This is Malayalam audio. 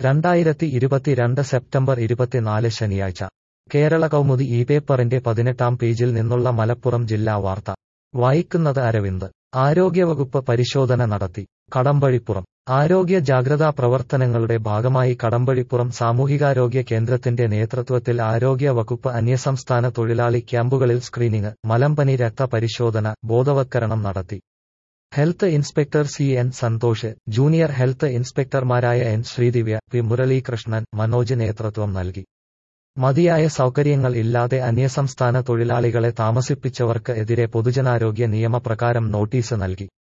2022 സെപ്റ്റംബർ 24 ശനിയാഴ്ച കേരള കൗമുദി ഈ പേപ്പറിന്റെ 18-ാം പേജിൽ നിന്നുള്ള മലപ്പുറം ജില്ലാ വാർത്ത വായിക്കുന്നത് അരവിന്ദ്. ആരോഗ്യവകുപ്പ് പരിശോധന നടത്തി. കടമ്പഴിപ്പുറം. ആരോഗ്യ ജാഗ്രതാ പ്രവർത്തനങ്ങളുടെ ഭാഗമായി കടമ്പഴിപ്പുറം സാമൂഹികാരോഗ്യ കേന്ദ്രത്തിന്റെ നേതൃത്വത്തിൽ ആരോഗ്യ വകുപ്പ് അന്യസംസ്ഥാന തൊഴിലാളി ക്യാമ്പുകളിൽ സ്ക്രീനിംഗ്, മലമ്പനി രക്ത പരിശോധന, ബോധവത്കരണം നടത്തി. Health inspector CN Santhosh, junior health ഇൻസ്പെക്ടർമാരായ N ശ്രീദിവ്യ, P മുരളീകൃഷ്ണൻ, മനോജ് നേതൃത്വം നൽകി. മതിയായ സൗകര്യങ്ങൾ ഇല്ലാതെ അന്യസംസ്ഥാന തൊഴിലാളികളെ താമസിപ്പിച്ചവർക്ക് എതിരെ പൊതുജനാരോഗ്യ നിയമപ്രകാരം നോട്ടീസ് നൽകി.